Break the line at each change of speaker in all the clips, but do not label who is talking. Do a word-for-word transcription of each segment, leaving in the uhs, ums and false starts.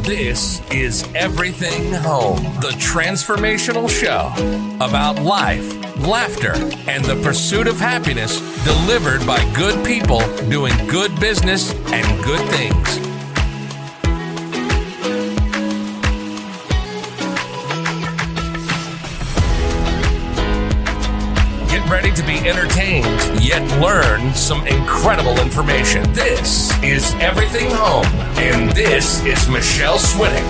This is Everything Home, the transformational show about life, laughter, and the pursuit of happiness delivered by good people doing good business and good things. Get ready to be entertained, yet learn some incredible information. This is Everything Home, and this is Michelle Swinnick.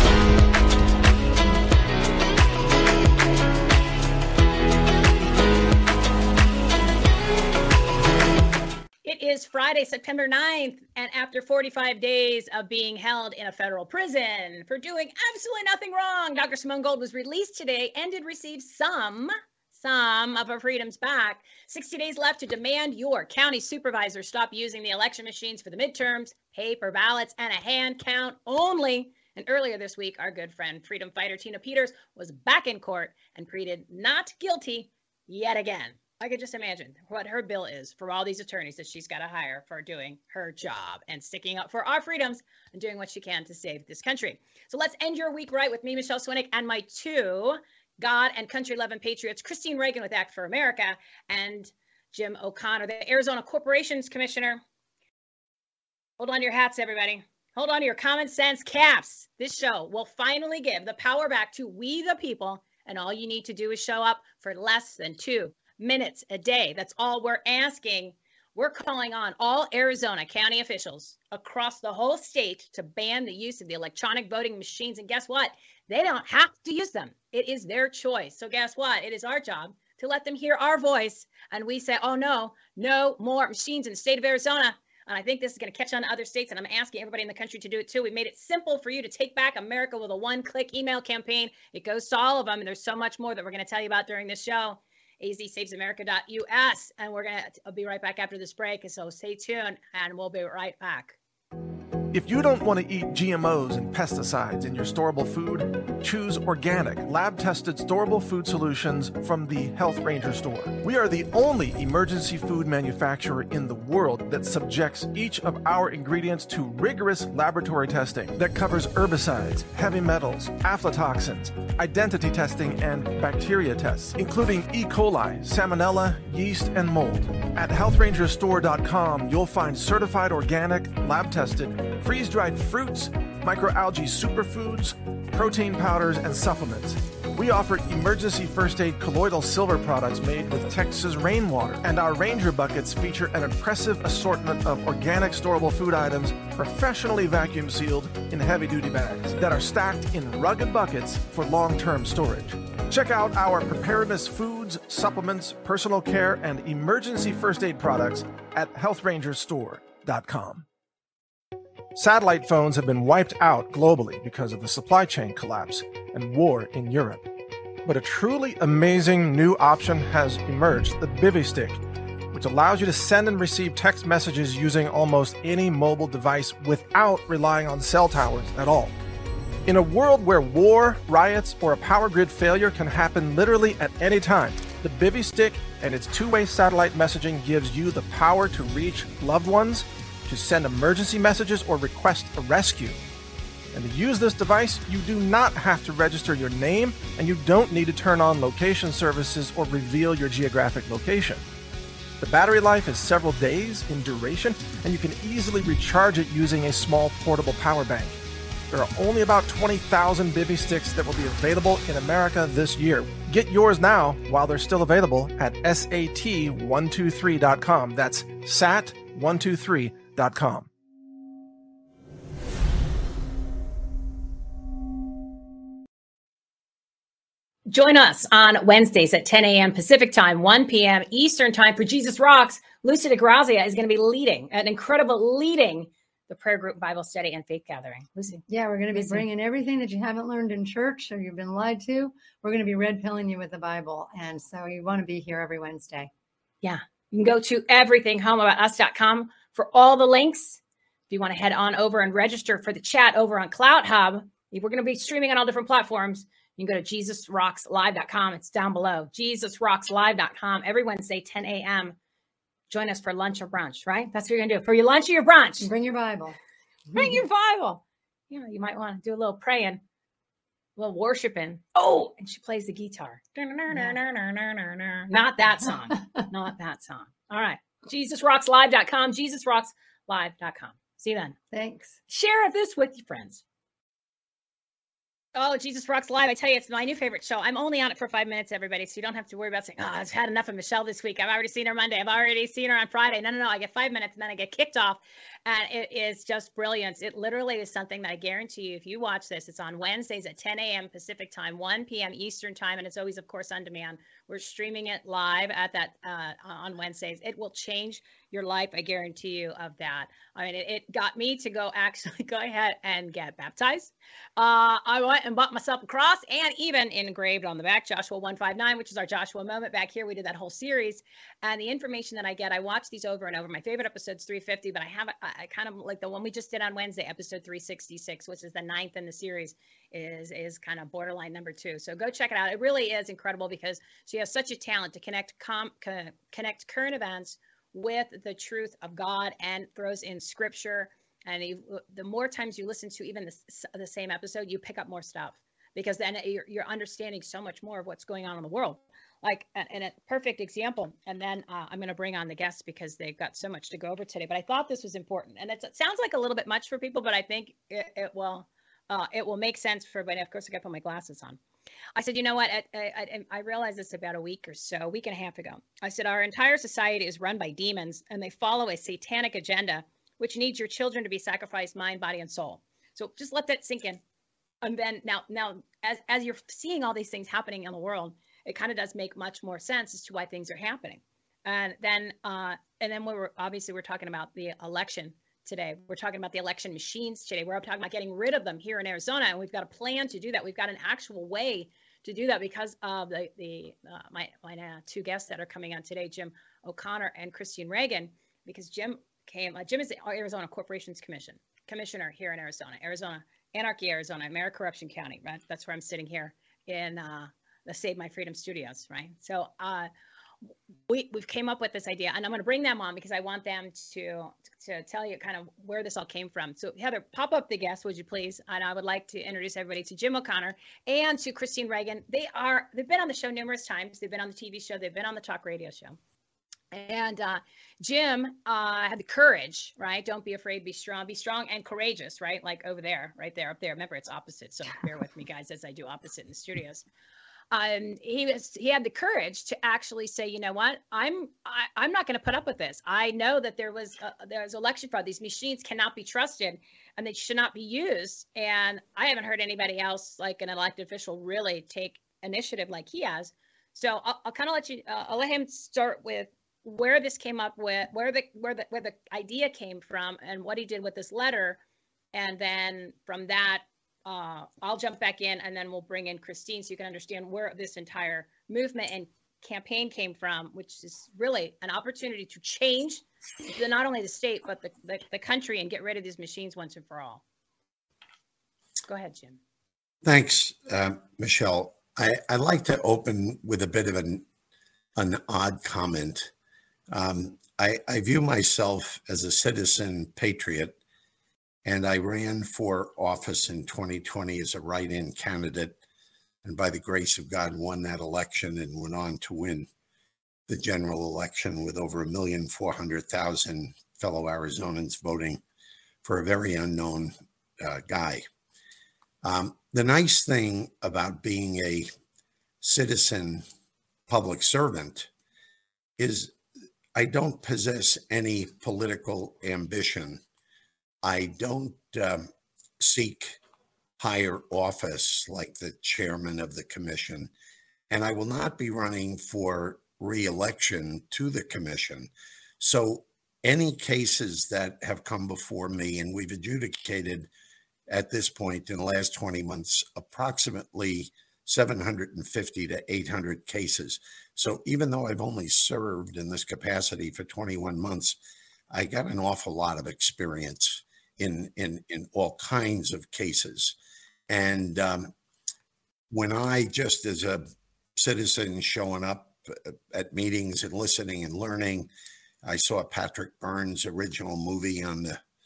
It is Friday, September ninth, and after forty-five days of being held in a federal prison for doing absolutely nothing wrong, Doctor Simone Gold was released today and did receive some some of her freedoms back. sixty days left to demand your county supervisor stop using the election machines for the midterms, paper ballots, and a hand count only. And earlier this week, our good friend, freedom fighter Tina Peters, was back in court and pleaded not guilty yet again. I could just imagine what her bill is for all these attorneys that she's got to hire for doing her job and sticking up for our freedoms and doing what she can to save this country. So let's end your week right with me, Michelle Swinnick, and my two God and country-loving patriots, Christine Reagan with Act for America and Jim O'Connor, the Arizona Corporations Commissioner. Hold on to your hats, everybody. Hold on to your common sense caps. This show will finally give the power back to we the people, and all you need to do is show up for less than two minutes a day. That's all we're asking. We're calling on all Arizona county officials across the whole state to ban the use of the electronic voting machines. And guess what? They don't have to use them. It is their choice. So guess what? It is our job to let them hear our voice. And we say, oh, no, no more machines in the state of Arizona. And I think this is going to catch on to other states. And I'm asking everybody in the country to do it, too. We made it simple for you to take back America with a one-click email campaign. It goes to all of them. And there's so much more that we're going to tell you about during this show. A Z saves America dot U S. And we're going to be right back after this break. So stay tuned and we'll be right back.
If you don't want to eat G M Os and pesticides in your storable food, choose organic, lab-tested storable food solutions from the Health Ranger store. We are the only emergency food manufacturer in the world that subjects each of our ingredients to rigorous laboratory testing that covers herbicides, heavy metals, aflatoxins, identity testing, and bacteria tests, including E. coli, salmonella, yeast, and mold. At health ranger store dot com, you'll find certified organic, lab-tested, freeze-dried fruits, microalgae superfoods, protein powders, and supplements. We offer emergency first aid colloidal silver products made with Texas rainwater, and our Ranger buckets feature an impressive assortment of organic storable food items professionally vacuum sealed in heavy-duty bags that are stacked in rugged buckets for long-term storage. Check out our preparedness foods, supplements, personal care, and emergency first aid products at health ranger store dot com. Satellite phones have been wiped out globally because of the supply chain collapse and war in Europe. But a truly amazing new option has emerged, the Bivy Stick, which allows you to send and receive text messages using almost any mobile device without relying on cell towers at all. In a world where war, riots, or a power grid failure can happen literally at any time, the Bivy Stick and its two-way satellite messaging gives you the power to reach loved ones, to send emergency messages or request a rescue. And to use this device, you do not have to register your name, and you don't need to turn on location services or reveal your geographic location. The battery life is several days in duration, and you can easily recharge it using a small portable power bank. There are only about twenty thousand Bivy Sticks that will be available in America this year. Get yours now while they're still available at S A T one two three dot com. That's S A T one two three dot com.
Join us on Wednesdays at ten a.m. Pacific Time, one p.m. Eastern Time for Jesus Rocks. Lucy DeGrazia is going to be leading, an incredible leading the prayer group Bible study and faith gathering. Lucy.
Yeah, we're going to be
Lucy.
bringing everything that you haven't learned in church or you've been lied to. We're going to be red pilling you with the Bible. And so you want to be here every Wednesday.
Yeah. You can go to everything home about us dot com for all the links. If you want to head on over and register for the chat over on Cloud Hub, we're going to be streaming on all different platforms. You can go to Jesus Rocks Live dot com. It's down below. Jesus Rocks Live dot com every Wednesday, ten a.m. Join us for lunch or brunch, right? That's what you're going to do. For your lunch or your brunch.
Bring your Bible.
Bring your Bible. you know, you might want to do a little praying, a little worshiping. Oh, and she plays the guitar. Not that song. Not that song. All right. Jesus Rocks Live dot com, Jesus Rocks Live dot com. See you then.
Thanks.
Share this with your friends. Oh, Jesus Rocks Live. I tell you, it's my new favorite show. I'm only on it for five minutes, everybody, so you don't have to worry about saying, oh, I've had enough of Michelle this week. I've already seen her Monday. I've already seen her on Friday. No, no, no. I get five minutes, and then I get kicked off, and it is just brilliant. It literally is something that I guarantee you, if you watch this, it's on Wednesdays at ten a.m. Pacific time, one p.m. Eastern time, and it's always, of course, on demand. We're streaming it live at that uh, on Wednesdays. It will change your life. I guarantee you of that. I mean, it, it got me to go actually go ahead and get baptized. Uh, I went and bought myself a cross and even engraved on the back, Joshua one fifty-nine, which is our Joshua moment back here. We did that whole series. And the information that I get, I watch these over and over. My favorite episode's three fifty, but I have, I, I kind of like the one we just did on Wednesday, episode three sixty-six, which is the ninth in the series, is, is kind of borderline number two. So go check it out. It really is incredible because she has such a talent to connect, com, co, connect current events with the truth of God and throws in scripture. And you, the more times you listen to even the, the same episode, you pick up more stuff because then you're, you're understanding so much more of what's going on in the world. Like, and a perfect example. And then uh, I'm going to bring on the guests because they've got so much to go over today. But I thought this was important. And it's, it sounds like a little bit much for people, but I think it, it will uh, it will make sense for everybody. Of course, I got to put my glasses on. I said, you know what? I, I, I realized this about a week or so, a week and a half ago. I said, our entire society is run by demons and they follow a satanic agenda, which needs your children to be sacrificed, mind, body, and soul. So just let that sink in. And then now, now as, as you're seeing all these things happening in the world, it kind of does make much more sense as to why things are happening. And then, uh, and then we were, obviously we're talking about the election today. We're talking about the election machines today. We're talking about getting rid of them here in Arizona. And we've got a plan to do that. We've got an actual way to do that because of the, the uh, my, my uh, two guests that are coming on today, Jim O'Connor and Christine Reagan, because Jim came, uh, Jim is the Arizona Corporations Commission, Commissioner here in Arizona, Arizona, Anarchy, Arizona, Americorruption Corruption County, right? That's where I'm sitting here in uh, the Save My Freedom Studios, right? So uh, we, we've came up with this idea, and I'm going to bring them on because I want them to to tell you kind of where this all came from. So Heather, pop up the guests, would you please? And I would like to introduce everybody to Jim O'Connor and to Christine Reagan. They are, they've been on the show numerous times. They've been on the T V show. They've been on the talk radio show. And uh, Jim uh, had the courage, right? Don't be afraid, be strong, be strong and courageous, right? Like over there, right there, up there. Remember, it's opposite. So bear with me, guys, as I do opposite in the studios. Um, he was, he had the courage to actually say, you know what, I'm, I, I'm not going to put up with this. I know that there was, uh, there was election fraud. These machines cannot be trusted and they should not be used. And I haven't heard anybody else, like an elected official, really take initiative like he has. So I'll, I'll kind of let you, uh, I'll let him start with where this came up with, where the, where the, where the idea came from and what he did with this letter. And then from that, Uh, I'll jump back in and then we'll bring in Christine so you can understand where this entire movement and campaign came from, which is really an opportunity to change the, not only the state, but the, the, the country and get rid of these machines once and for all. Go ahead, Jim.
Thanks, uh, Michelle. I, I'd like to open with a bit of an, an odd comment. Um, I, I view myself as a citizen patriot. And I ran for office in twenty twenty as a write-in candidate, and by the grace of God, won that election and went on to win the general election with over a million four hundred thousand fellow Arizonans voting for a very unknown uh, guy. Um, the nice thing about being a citizen public servant is I don't possess any political ambition. I don't um, seek higher office like the chairman of the commission, and I will not be running for re-election to the commission. So any cases that have come before me, and we've adjudicated at this point in the last twenty months, approximately seven hundred fifty to eight hundred cases. So even though I've only served in this capacity for twenty-one months, I got an awful lot of experience in in in all kinds of cases. And um, when I, just as a citizen showing up at meetings and listening and learning, I saw Patrick Byrne's original movie on the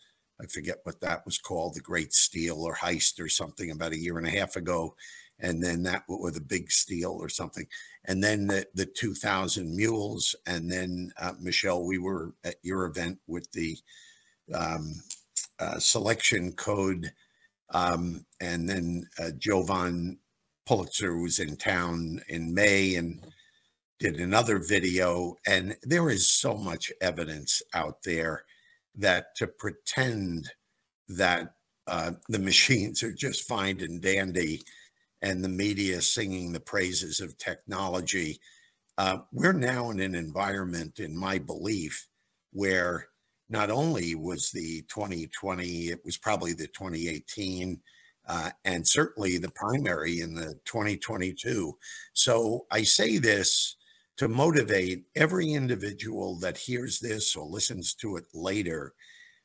I forget what that was called, the Great Steal or Heist or something about a year and a half ago. And then that with a big steal or something. And then the, the two thousand Mules. And then, uh, Michelle, we were at your event with the um, uh, selection code. Um, and then uh, Jovan Pulitzer was in town in May and did another video. And there is so much evidence out there that to pretend that uh, the machines are just fine and dandy and the media singing the praises of technology, uh, we're now in an environment, in my belief, where not only was the twenty twenty, it was probably the twenty eighteen, uh, and certainly the primary in the twenty twenty-two. So I say this to motivate every individual that hears this or listens to it later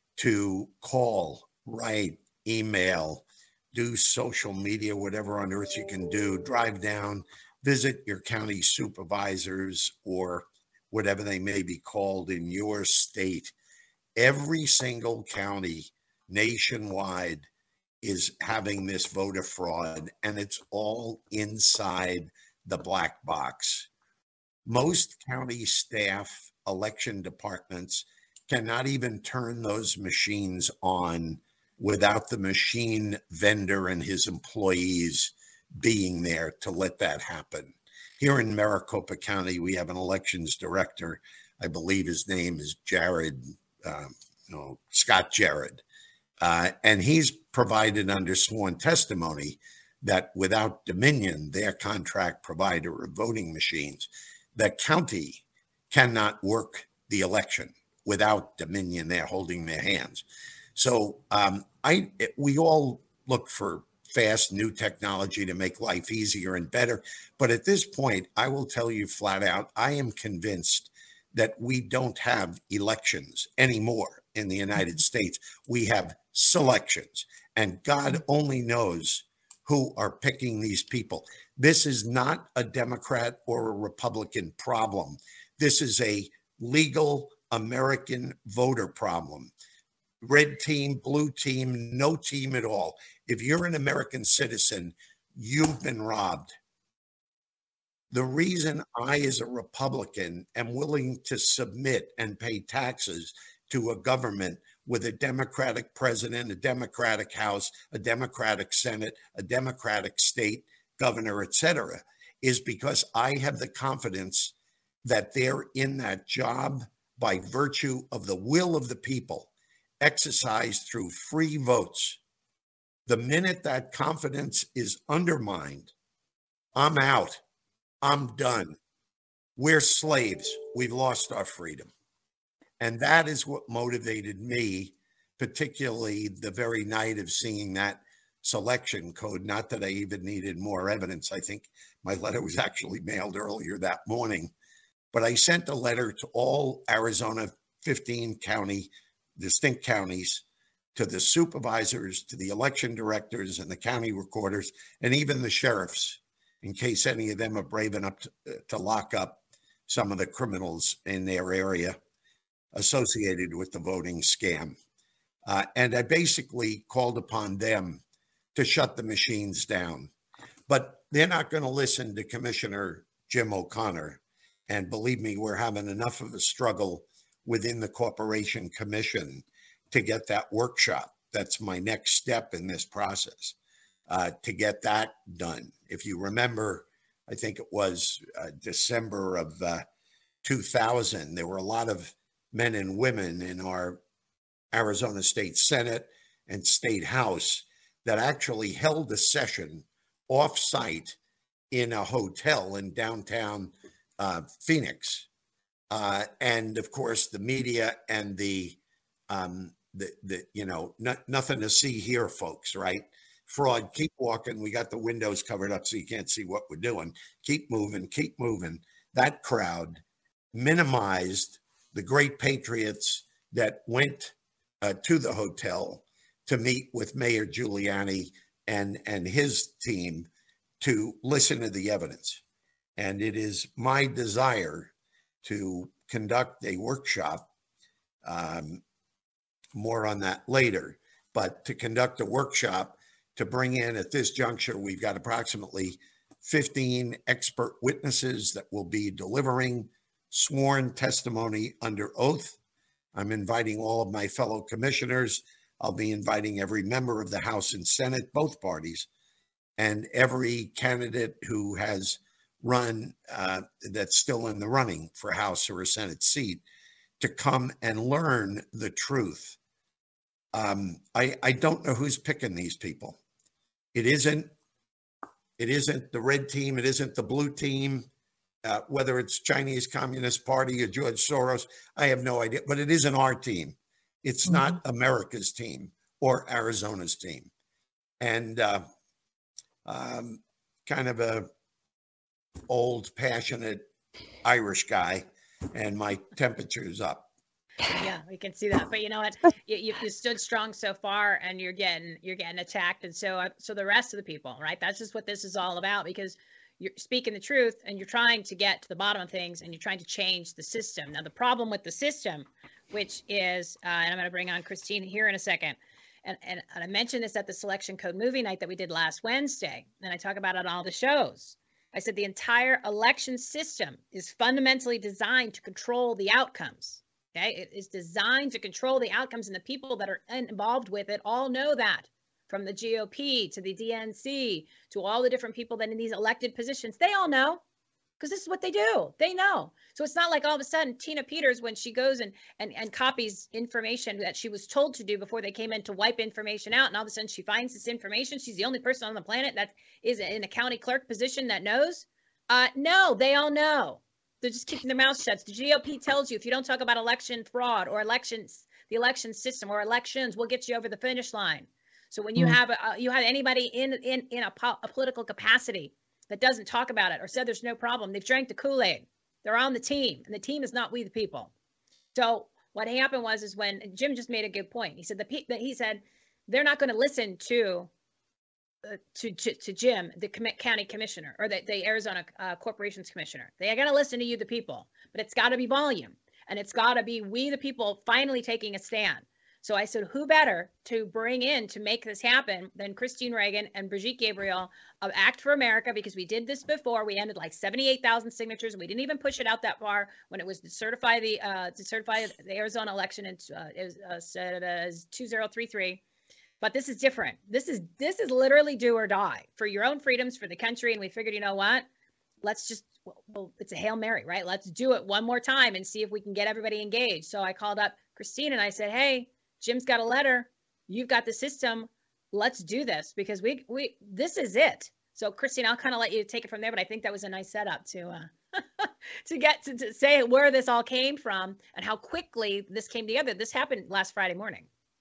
to call, write, email, do social media, whatever on earth you can do, drive down, visit your county supervisors or whatever they may be called in your state. Every single county nationwide is having this voter fraud, and it's all inside the black box. Most county staff, election departments cannot even turn those machines on without the machine vendor and his employees being there to let that happen. Here in Maricopa County, we have an elections director. I believe his name is Jared, uh, no, Scott Jared. Uh, and he's provided under sworn testimony that without Dominion, their contract provider of voting machines, the county cannot work the election without Dominion there holding their hands. So um, I, we all look for fast new technology to make life easier and better. But at this point, I will tell you flat out, I am convinced that we don't have elections anymore in the United States. We have selections, and God only knows who are picking these people. This is not a Democrat or a Republican problem. This is a legal American voter problem. Red team, blue team, no team at all. If you're an American citizen, you've been robbed. The reason I, as a Republican, am willing to submit and pay taxes to a government with a Democratic president, a Democratic House, a Democratic Senate, a Democratic state governor, et cetera, is because I have the confidence that they're in that job by virtue of the will of the people, exercised through free votes. The minute that confidence is undermined, I'm out. I'm done. We're slaves. We've lost our freedom. And that is what motivated me, particularly the very night of seeing that selection code. Not that I even needed more evidence. I think my letter was actually mailed earlier that morning. But I sent a letter to all Arizona fifteen county, distinct counties, to the supervisors, to the election directors and the county recorders, and even the sheriffs, in case any of them are brave enough to, to lock up some of the criminals in their area associated with the voting scam. Uh, and I basically called upon them to shut the machines down. But they're not going to listen to Commissioner Jim O'Connor. And believe me, we're having enough of a struggle within the Corporation Commission to get that workshop. That's my next step in this process, uh, to get that done. If you remember, I think it was uh, December of uh, two thousand, there were a lot of men and women in our Arizona State Senate and State House that actually held a session off-site in a hotel in downtown uh, Phoenix. Uh, and of course, the media and the, um, the, the you know, not, nothing to see here, folks, right? Fraud, keep walking. We got the windows covered up so you can't see what we're doing. Keep moving, keep moving. That crowd minimized the great patriots that went uh, to the hotel to meet with Mayor Giuliani and, and his team to listen to the evidence. And it is my desire to conduct a workshop um, more on that later. But to conduct a workshop, to bring in at this juncture, we've got approximately fifteen expert witnesses that will be delivering sworn testimony under oath. I'm inviting all of my fellow commissioners. I'll be inviting every member of the House and Senate, both parties, and every candidate who has run uh, that's still in the running for House or a Senate seat to come and learn the truth. Um, I, I don't know who's picking these people. It isn't, it isn't the red team. It isn't the blue team, uh, whether it's Chinese Communist Party or George Soros. I have no idea, but it isn't our team. It's mm-hmm. not America's team or Arizona's team. And uh, um, kind of a old, passionate Irish guy, and my temperature's up.
Yeah, we can see that. But you know what? You, you, you stood strong so far, and you're getting you're getting attacked, and so uh, so the rest of the people, right? That's just what this is all about, because you're speaking the truth, and you're trying to get to the bottom of things, and you're trying to change the system. Now, the problem with the system, which is, uh, and I'm going to bring on Christine here in a second, and, and and I mentioned this at the Selection Code movie night that we did last Wednesday, and I talk about it on all the shows. I said the entire election system is fundamentally designed to control the outcomes. Okay, it is designed to control the outcomes, and the people that are involved with it all know that, from the G O P to the D N C to all the different people that in these elected positions, they all know, because this is what they do. They know. So it's not like all of a sudden Tina Peters, when she goes and, and, and copies information that she was told to do before they came in to wipe information out, and all of a sudden she finds this information, she's the only person on the planet that is in a county clerk position that knows. Uh, no, they all know. They're just keeping their mouths shut. The G O P tells you if you don't talk about election fraud or elections, the election system or elections, we'll get you over the finish line. So when you mm. have a, you have anybody in in in a, po- a political capacity that doesn't talk about it or said there's no problem, they've drank the Kool-Aid. They're on the team, and the team is not we the people. So what happened was is when Jim just made a good point. He said the that he said they're not going to listen to. Uh, to, to to Jim, the com- county commissioner, or the, the Arizona uh, Corporations commissioner. They got to listen to you, the people, but it's got to be volume, and it's got to be we, the people, finally taking a stand. So I said, who better to bring in to make this happen than Christine Reagan and Brigitte Gabriel of Act for America, because we did this before. We ended like seventy-eight thousand signatures, and we didn't even push it out that far when it was to certify the uh, to certify the Arizona election. In, uh, it was uh, said as two thousand thirty-three. But this is different. This is this is literally do or die for your own freedoms, for the country. And we figured, you know what? Let's just, well, it's a Hail Mary, right? Let's do it one more time and see if we can get everybody engaged. So I called up Christine and I said, hey, Jim's got a letter. You've got the system. Let's do this, because we we this is it. So Christine, I'll kind of let you take it from there. But I think that was a nice setup to uh, to get to, to say where this all came from and how quickly this came together. This happened last Friday morning.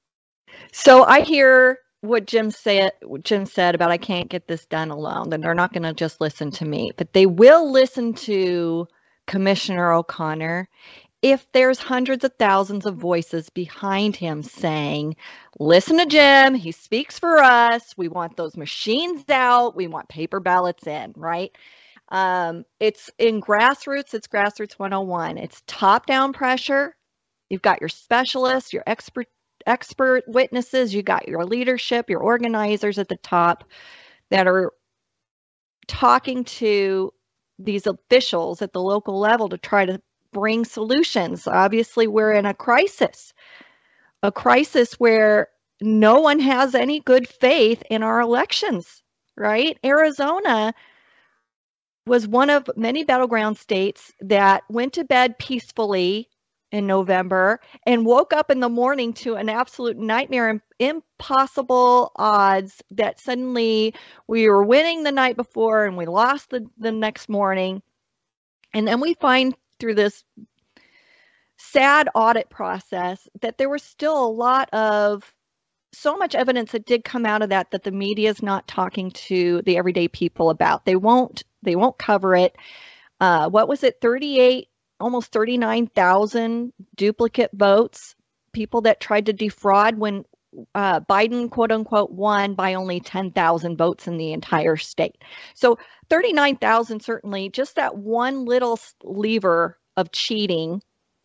So I hear what Jim said, what Jim said about I can't get this done alone. Then they're not going to just listen to me, but they will listen to Commissioner O'Connor if there's hundreds of thousands of voices behind him saying, listen to Jim, he speaks for us. We want those machines out. We want paper ballots in, right? Um, it's in grassroots. It's grassroots one oh one. It's top-down pressure. You've got your specialists, your expert expert witnesses, you got your leadership, your organizers at the top that are talking to these officials at the local level to try to bring solutions. Obviously, we're in a crisis, a crisis where no one has any good faith in our elections, right? Arizona was one of many battleground states that went to bed peacefully in November and woke up in the morning to an absolute nightmare and impossible odds that suddenly we were winning the night before and we lost the, the next morning. And then we find through this sad audit process that there was still a lot of so much evidence that did come out of that that the media is not talking to the everyday people about. They won't they won't cover it. Uh, what was it? thirty-eight almost thirty-nine thousand duplicate votes, people that tried to defraud when uh, Biden, quote unquote, won by only ten thousand votes in the entire state. So thirty-nine thousand, certainly, just that one little lever of cheating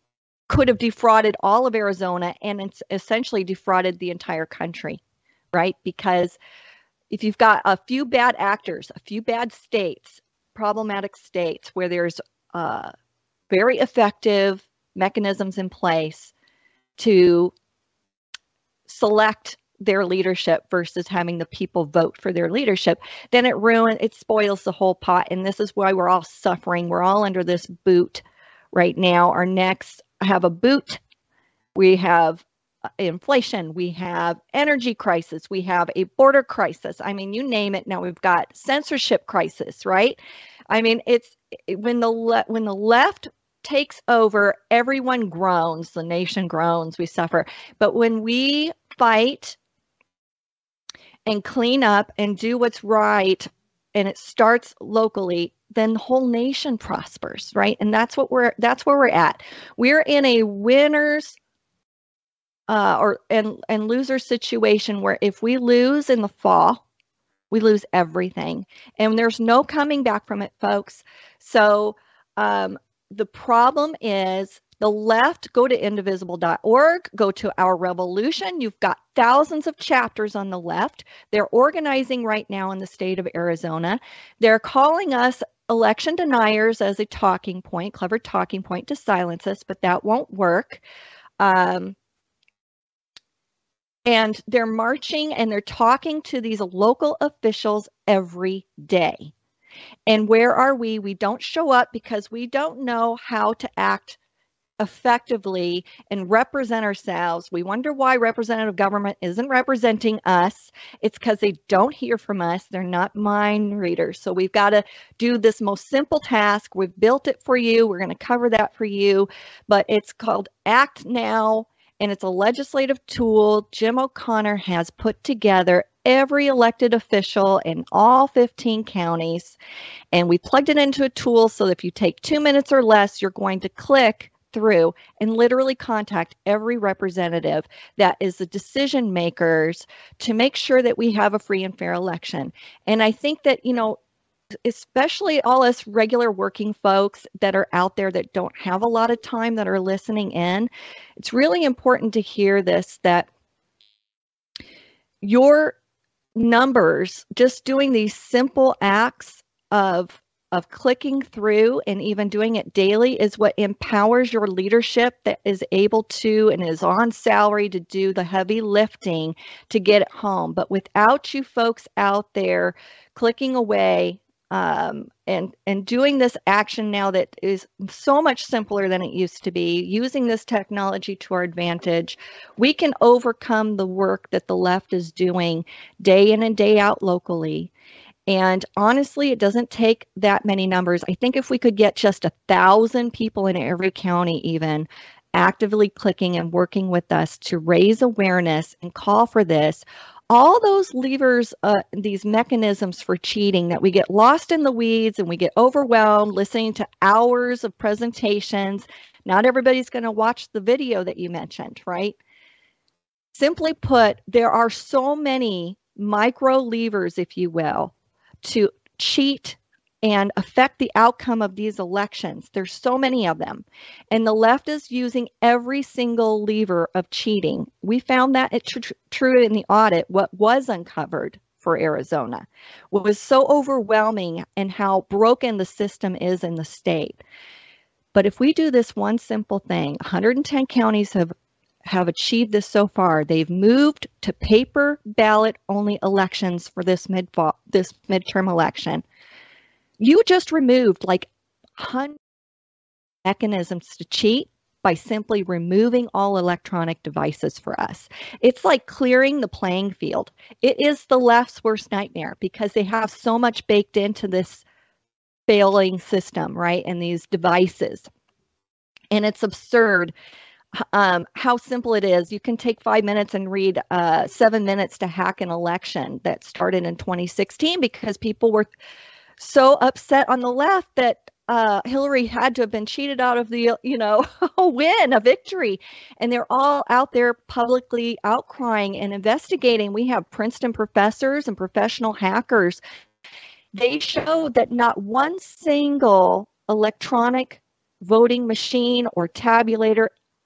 could have defrauded all of Arizona, and it's essentially defrauded the entire country, right? Because if you've got a few bad actors, a few bad states, problematic states where there's uh, very effective mechanisms in place to select their leadership versus having the people vote for their leadership, then it ruins, it spoils the whole pot. And this is why we're all suffering. We're all under this boot right now. Our necks have a boot. We have inflation. We have energy crisis. We have a border crisis. I mean, you name it. Now we've got censorship crisis, right? I mean, it's when the le- when the left takes over, everyone groans. The nation groans. We suffer. But when we fight and clean up and do what's right, and it starts locally, then the whole nation prospers, right? And that's what we're that's where we're at. We're in a winners uh, or and and loser situation where if we lose in the fall, we lose everything, and there's no coming back from it, folks. So um, the problem is the left. Go to indivisible dot org, go to Our Revolution. You've got thousands of chapters on the left. They're organizing right now in the state of Arizona. They're calling us election deniers as a talking point, clever talking point to silence us, but that won't work. Um, and they're marching and they're talking to these local officials every day. And where are we? We don't show up because we don't know how to act effectively and represent ourselves. We wonder why representative government isn't representing us. It's because they don't hear from us. They're not mind readers. So we've got to do this most simple task. We've built it for you. We're going to cover that for you. But it's called Act Now, and it's a legislative tool Jim O'Connor has put together every elected official in all fifteen counties. And we plugged it into a tool so that if you take two minutes or less, you're going to click through and literally contact every representative that is the decision makers to make sure that we have a free and fair election. And I think that, you know, especially all us regular working folks that are out there that don't have a lot of time that are listening in, it's really important to hear this, that your numbers, just doing these simple acts of of clicking through and even doing it daily, is what empowers your leadership that is able to and is on salary to do the heavy lifting to get it home. But without you folks out there clicking away um, and, and doing this action now that is so much simpler than it used to be, using this technology to our advantage, we can overcome the work that the left is doing day in and day out locally. And honestly, it doesn't take that many numbers. I think if we could get just a thousand people in every county even actively clicking and working with us to raise awareness and call for this, all those levers, uh, these mechanisms for cheating that we get lost in the weeds and we get overwhelmed listening to hours of presentations. Not everybody's going to watch the video that you mentioned, right? Simply put, there are so many micro levers, if you will, to cheat and affect the outcome of these elections. There's so many of them. And the left is using every single lever of cheating. We found that it's tr- true in the audit. What was uncovered for Arizona was so overwhelming and how broken the system is in the state. But if we do this one simple thing, one hundred ten counties have have achieved this so far. They've moved to paper ballot only elections for this mid this midterm election. You just removed like hundred mechanisms to cheat by simply removing all electronic devices for us. It's like clearing the playing field. It is the left's worst nightmare because they have so much baked into this failing system, right? And these devices. And it's absurd. Um, how simple it is. You can take five minutes and read uh, seven minutes to hack an election that started in twenty sixteen because people were so upset on the left that uh, Hillary had to have been cheated out of the, you know, a win, a victory. And they're all out there publicly outcrying and investigating. We have Princeton professors and professional hackers. They showed that not one single electronic voting machine or tabulator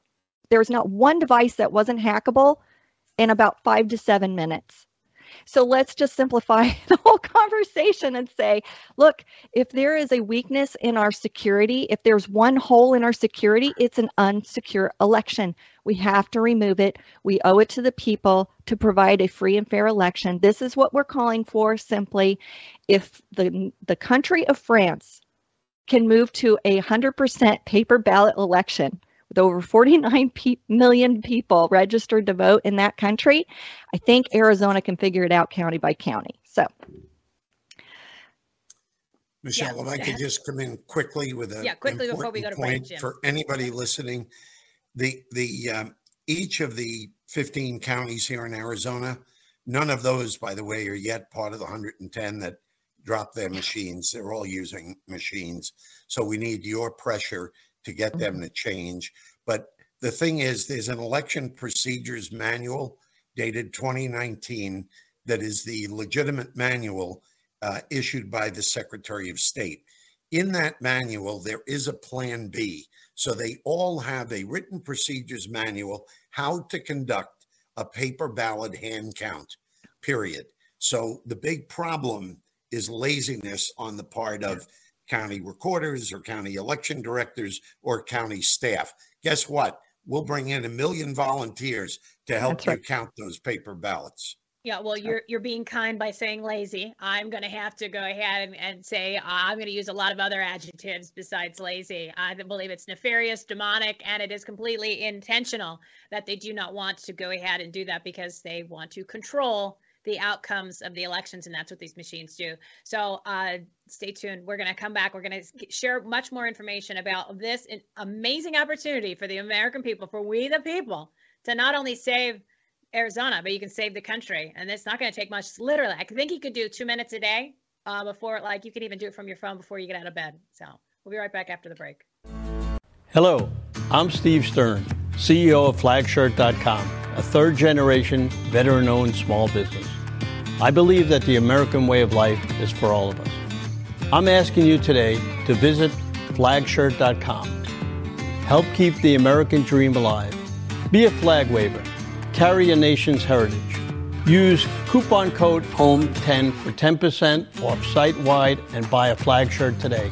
There was not one device that wasn't hackable in about five to seven minutes. So let's just simplify the whole conversation and say, look, if there is a weakness in our security, if there's one hole in our security, it's an unsecure election. We have to remove it. We owe it to the people to provide a free and fair election. This is what we're calling for simply. If the, the country of France can move to a one hundred percent paper ballot election, with over forty-nine pe- million people registered to vote in that country, I think Arizona can figure it out county by county. So,
Michelle,
Yeah.
if I could just come in quickly with a
Yeah, quickly before we
important
go to break,
point
Jim.
for anybody listening. The the um, each of the fifteen counties here in Arizona, none of those, by the way, are yet part of the one hundred ten that dropped their machines. They're all using machines. So we need your pressure to get them to change. But the thing is, there's an election procedures manual dated twenty nineteen that is the legitimate manual uh, issued by the Secretary of State. In that manual, there is a plan B. So they all have a written procedures manual, how to conduct a paper ballot hand count, period. So the big problem is laziness on the part of county recorders or county election directors or county staff. Guess what? We'll bring in a million volunteers to help
That's
you
right.
count those paper ballots.
Yeah, well, you're you're being kind by saying lazy. I'm going to have to go ahead and, and say uh, I'm going to use a lot of other adjectives besides lazy. I believe it's nefarious, demonic, and it is completely intentional that they do not want to go ahead and do that because they want to control the outcomes of the elections, and that's what these machines do. So uh, stay tuned. We're going to come back. We're going to share much more information about this amazing opportunity for the American people, for we the people, to not only save Arizona, but you can save the country. And it's not going to take much. Literally, I think you could do two minutes a day uh, before, like you can even do it from your phone before you get out of bed. So we'll be right back after the break.
Hello, I'm Steve Stern, C E O of flag shirt dot com, a third-generation, veteran-owned small business. I believe that the American way of life is for all of us. I'm asking you today to visit flag shirt dot com. Help keep the American dream alive. Be a flag waver. Carry a nation's heritage. Use coupon code home ten for ten percent off site-wide and buy a flag shirt today.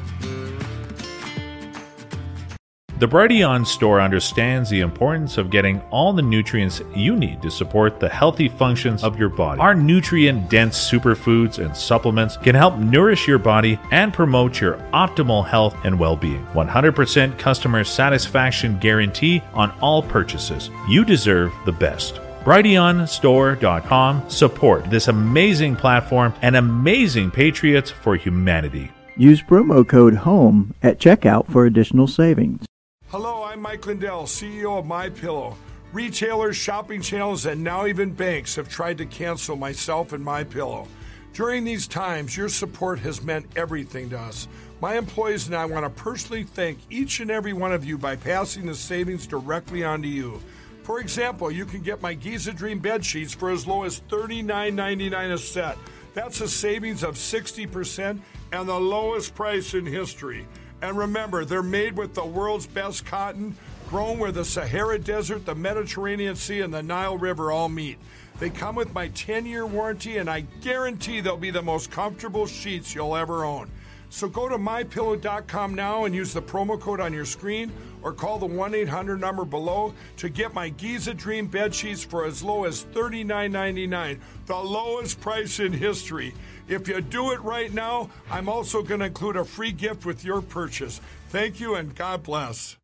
The Brighteon store understands the importance of getting all the nutrients you need to support the healthy functions of your body. Our nutrient-dense superfoods and supplements can help nourish your body and promote your optimal health and well-being. one hundred percent customer satisfaction guarantee on all purchases. You deserve the best. Brighteon store dot com. Support this amazing platform and amazing patriots for humanity.
Use promo code HOME at checkout for additional savings.
Hello, I'm Mike Lindell, C E O of MyPillow. Retailers, shopping channels, and now even banks have tried to cancel myself and MyPillow. During these times, your support has meant everything to us. My employees and I want to personally thank each and every one of you by passing the savings directly on to you. For example, you can get my Giza Dream bed sheets for as low as thirty-nine ninety-nine a set. That's a savings of sixty percent and the lowest price in history. And remember, they're made with the world's best cotton, grown where the Sahara Desert, the Mediterranean Sea, and the Nile River all meet. They come with my ten-year warranty, and I guarantee they'll be the most comfortable sheets you'll ever own. So go to my pillow dot com now and use the promo code on your screen or call the one eight hundred number below to get my Giza Dream bed sheets for as low as thirty-nine ninety-nine, the lowest price in history. If you do it right now, I'm also going to include a free gift with your purchase. Thank you and God bless.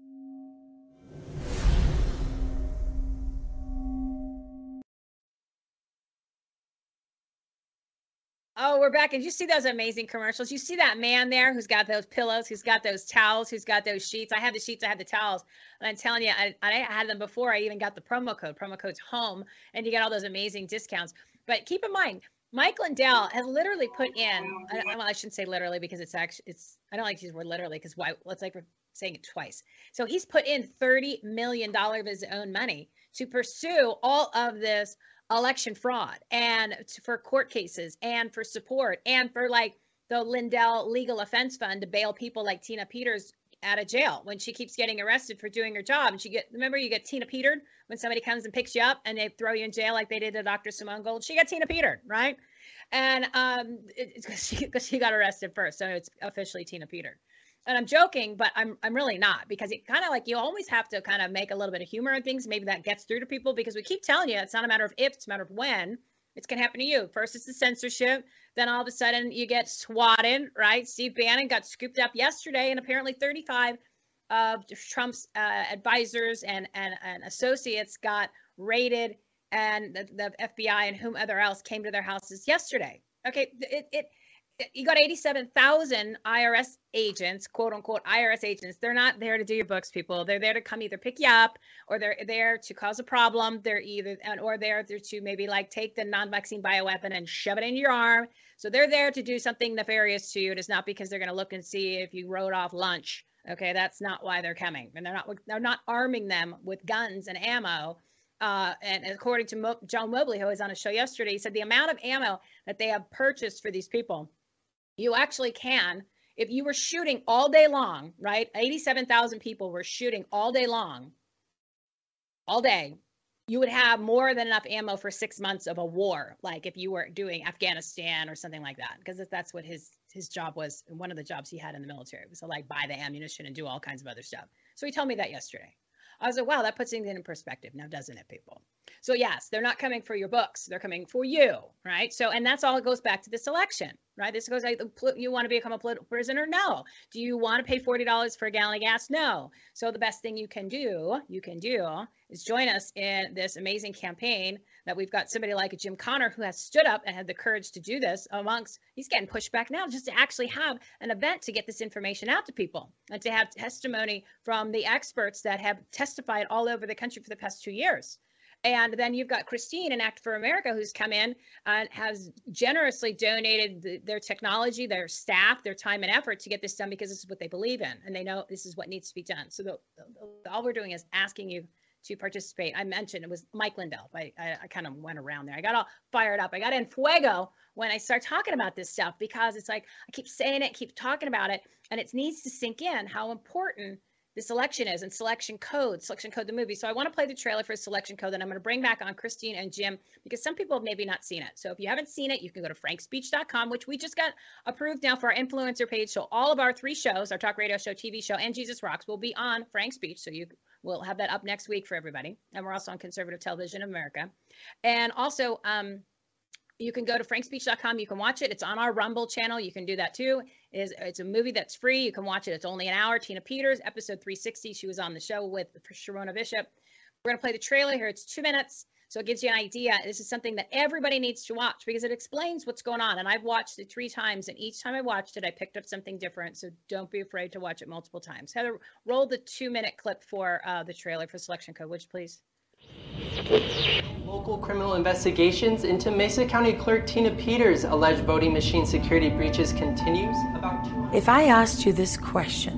Oh, we're back. And you see those amazing commercials? You see that man there who's got those pillows, who's got those towels, who's got those sheets. I have the sheets, I have the towels. And I'm telling you, I, I had them before I even got the promo code. Promo code's HOME, and you get all those amazing discounts. But keep in mind, Mike Lindell has literally put in, I, well, I shouldn't say literally because it's actually, it's, I don't like to use the word literally because why, well, it's like we're saying it twice. So he's put in thirty million dollars of his own money to pursue all of this election fraud and to, for court cases and for support and for like the Lindell Legal Offense Fund to bail people like Tina Peters out of jail when she keeps getting arrested for doing her job. And she get, remember you get Tina Petered when somebody comes and picks you up and they throw you in jail like they did to Doctor Simone Gold. She got Tina Petered, right? And um, it's because she, she got arrested first. So it's officially Tina Petered. And I'm joking, but I'm I'm really not, because it kind of like you always have to kind of make a little bit of humor in things. Maybe that gets through to people, because we keep telling you it's not a matter of if, it's a matter of when it's going to happen to you. First, it's the censorship. Then all of a sudden you get swatted, right? Steve Bannon got scooped up yesterday, and apparently thirty-five of Trump's uh, advisors and, and, and associates got raided, and the, the F B I and whomever else came to their houses yesterday. Okay, it, it you got eighty-seven thousand I R S agents, quote unquote I R S agents. They're not there to do your books, people. They're there to come either pick you up, or they're there to cause a problem. They're either, or they're there to maybe like take the non-vaccine bioweapon and shove it in your arm. So they're there to do something nefarious to you. It is not because they're going to look and see if you wrote off lunch. Okay, that's not why they're coming. And they're not, they're not arming them with guns and ammo. Uh, and according to Mo- Joe Mobley, who was on a show yesterday, he said the amount of ammo that they have purchased for these people, you actually can, if you were shooting all day long, right? eighty-seven thousand people were shooting all day long, all day, you would have more than enough ammo for six months of a war. Like if you were doing Afghanistan or something like that, because that's what his, his job was. One of the jobs he had in the military was to like buy the ammunition and do all kinds of other stuff. So he told me that yesterday. I was like, wow, that puts things in perspective now, doesn't it, people? So yes, they're not coming for your books. They're coming for you, right? So, and that's all it goes back to this election, right? This goes like, you want to become a political prisoner? No. Do you want to pay forty dollars for a gallon of gas? No. So the best thing you can do, you can do is join us in this amazing campaign that we've got somebody like a Jim Connor who has stood up and had the courage to do this amongst, he's getting pushed back now just to actually have an event to get this information out to people and to have testimony from the experts that have testified all over the country for the past two years. And then you've got Christine in Act for America, who's come in and has generously donated the, their technology, their staff, their time and effort to get this done, because this is what they believe in. And they know this is what needs to be done. So the, the, all we're doing is asking you to participate. I mentioned it was Mike Lindell. I, I, I kind of went around there. I got all fired up. I got in fuego when I start talking about this stuff, because it's like I keep saying it, keep talking about it, and it needs to sink in how important this election is, and Selection Code, Selection Code, the movie. So I want to play the trailer for Selection Code, and I'm going to bring back on Christine and Jim, because some people have maybe not seen it. So if you haven't seen it, you can go to frank speech dot com, which we just got approved now for our influencer page. So all of our three shows, our talk radio show, T V show, and Jesus Rocks, will be on Frank Speech. So you will have that up next week for everybody. And we're also on Conservative Television of America. And also, um, you can go to frank speech dot com. You can watch it. It's on our Rumble channel. You can do that too. It is, it's a movie that's free. You can watch it. It's only an hour. Tina Peters, episode three sixty. She was on the show with Sharona Bishop. We're going to play the trailer here. It's two minutes. So it gives you an idea. This is something that everybody needs to watch, because it explains what's going on. And I've watched it three times. And each time I watched it, I picked up something different. So don't be afraid to watch it multiple times. Heather, roll the two minute clip for uh, the trailer for Selection Code, would you please?
Local criminal investigations into Mesa County Clerk Tina Peters' alleged voting machine security breaches continues. About
if I asked you this question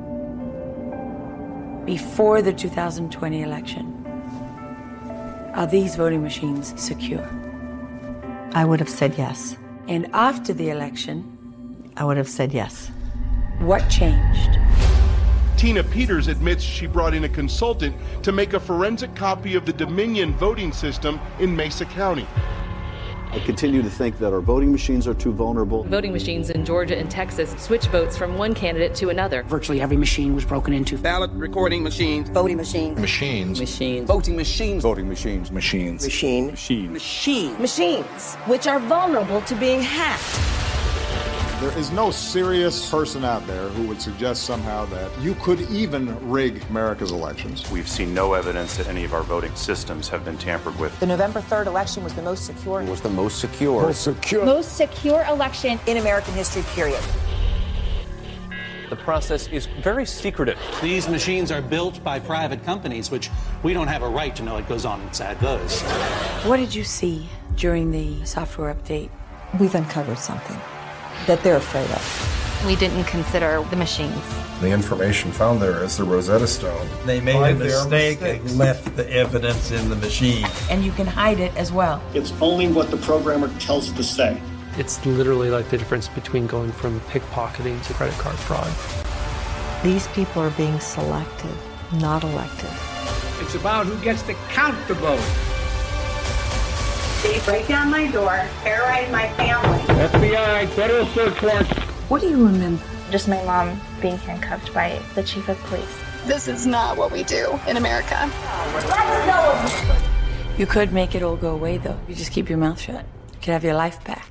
before the two thousand twenty election, are these voting machines secure? I would have said yes. And after the election, I would have said yes. What changed?
Tina Peters admits she brought in a consultant to make a forensic copy of the Dominion voting system in Mesa County.
I continue to think that our voting machines are too vulnerable.
Voting machines in Georgia and Texas switch votes from one candidate to another.
Virtually every machine was broken into.
Ballot recording machines.
Voting machines.
Machines.
Machines.
Voting machines.
Voting machines. Machines.
Machine.
Machine.
Machine.
Machines, which are vulnerable to being hacked.
There is no serious person out there who would suggest somehow that you could even rig America's elections.
We've seen no evidence that any of our voting systems have been tampered with.
The November third election was the most secure.
It was the most secure.
Most secure.
Most secure election in American history, period.
The process is very secretive.
These machines are built by private companies, which we don't have a right to know what goes on inside those.
What did you see during the software update?
We've uncovered something that they're afraid of.
We didn't consider the machines.
The information found there is the Rosetta Stone.
They made a mistake and left the evidence in the machine.
And you can hide it as well.
It's only what the programmer tells it to say.
It's literally like the difference between going from pickpocketing to credit card fraud.
These people are being selected, not elected.
It's about who gets to count the vote.
They break down my door, terrorize my family.
F B I, federal search warrant.
What do you remember?
Just my mom being handcuffed by the chief of police.
This is not what we do in America.
You could make it all go away, though. You just keep your mouth shut. You could have your life back.